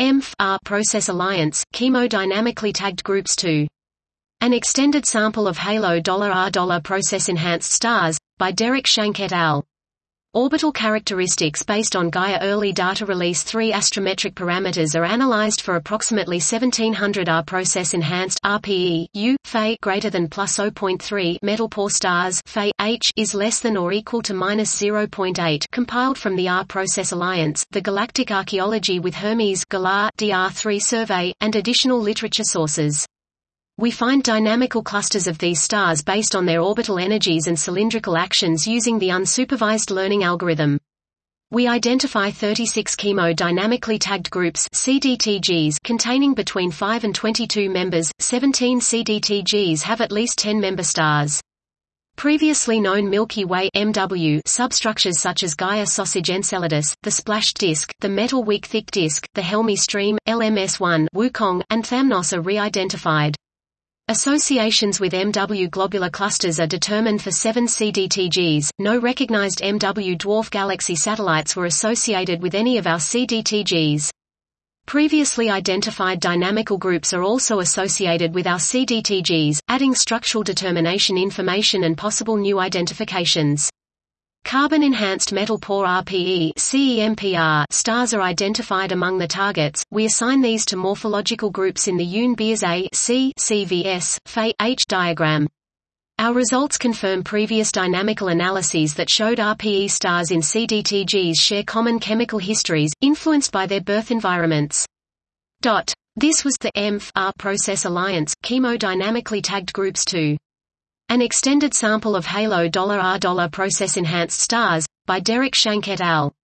EMF-R process alliance, chemodynamically tagged groups 2. An extended sample of halo-R process-enhanced stars, by Derek Shank et al. Orbital characteristics based on Gaia Early Data Release 3 astrometric parameters are analyzed for approximately 1700 R process-enhanced RPE, U, Fe greater than plus 0.3 metal poor stars, Fe H is less than or equal to minus 0.8, compiled from the R Process Alliance, the Galactic Archaeology with Hermes Galar DR3 survey, and additional literature sources. We find dynamical clusters of these stars based on their orbital energies and cylindrical actions using the unsupervised learning algorithm. We identify 36 chemodynamically tagged groups CDTGs containing between 5 and 22 members. 17 CDTGs have at least 10 member stars. Previously known Milky Way (MW) substructures such as Gaia Sausage Enceladus, the Splashed Disk, the Metal Weak Thick Disk, the Helmi Stream, LMS1, Wukong, and Thamnos are re-identified. Associations with MW globular clusters are determined for 7 CDTGs. No recognized MW dwarf galaxy satellites were associated with any of our CDTGs. Previously identified dynamical groups are also associated with our CDTGs, adding structural determination information and possible new identifications. Carbon-enhanced metal-poor RPE (CEMPR) stars are identified among the targets. We assign these to morphological groups in the Yoon-Beers A C CVS Fe H diagram. Our results confirm previous dynamical analyses that showed RPE stars in CDTGs share common chemical histories, influenced by their birth environments. This was the EMF-R process alliance, chemodynamically tagged groups 2. An extended sample of halo-R process-enhanced stars, by Derek Shank et al.